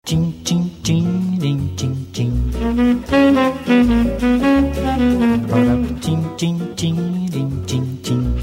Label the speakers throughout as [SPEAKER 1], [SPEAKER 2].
[SPEAKER 1] Tim, tim, tim, tim, tim, tim. Tim, tim, tim, tim, tim, tim.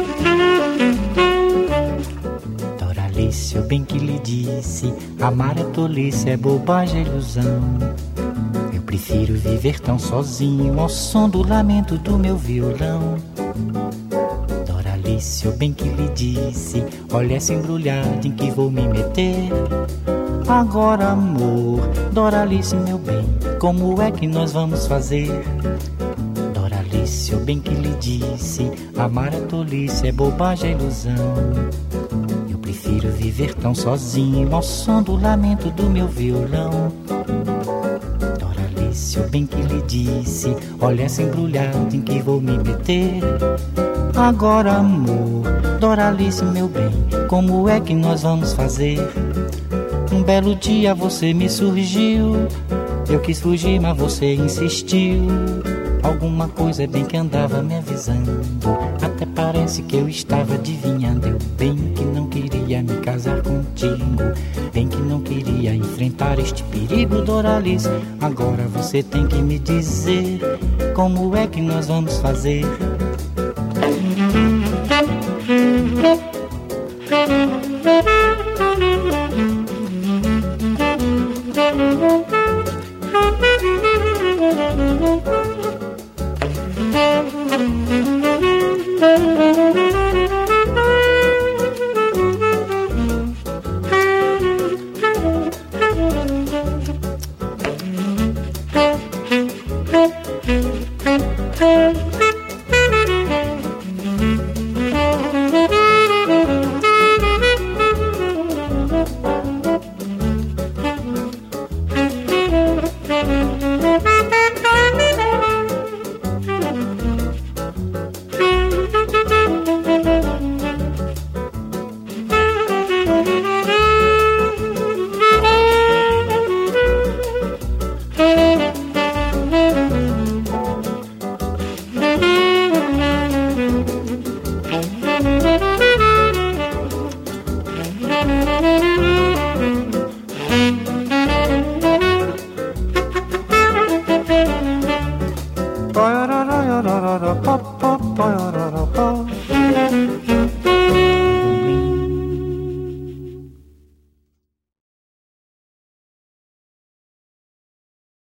[SPEAKER 1] Doralice, eu bem que lhe disse, amar é tolice, é bobagem, é ilusão. Eu prefiro viver tão sozinho ao som do lamento do meu violão. Doralice, eu bem que lhe disse, olha essa embrulhada em que vou me meter. Agora, amor, Doralice, meu bem, como é que nós vamos fazer? Doralice, eu bem que lhe disse, amar é tolice, é bobagem, é ilusão. Eu prefiro viver tão sozinho ao som do lamento do meu violão. Doralice, eu bem que lhe disse, olha essa embrulhada em que vou me meter. Agora, amor, Doralice, meu bem, como é que nós vamos fazer? Um belo dia você me surgiu, eu quis fugir, mas você insistiu. Alguma coisa bem que andava me avisando, até parece que eu estava adivinhando. Eu bem que não queria me casar contigo, bem que não queria enfrentar este perigo, Doralice. Agora você tem que me dizer, como é que nós vamos fazer?